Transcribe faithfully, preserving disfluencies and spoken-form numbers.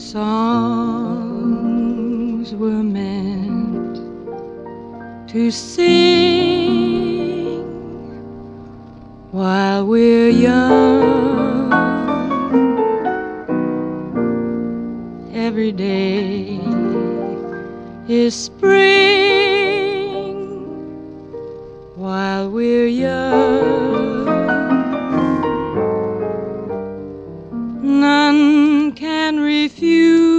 Songs were meant to sing while we're young. Every day is spring while we're young. None can refuse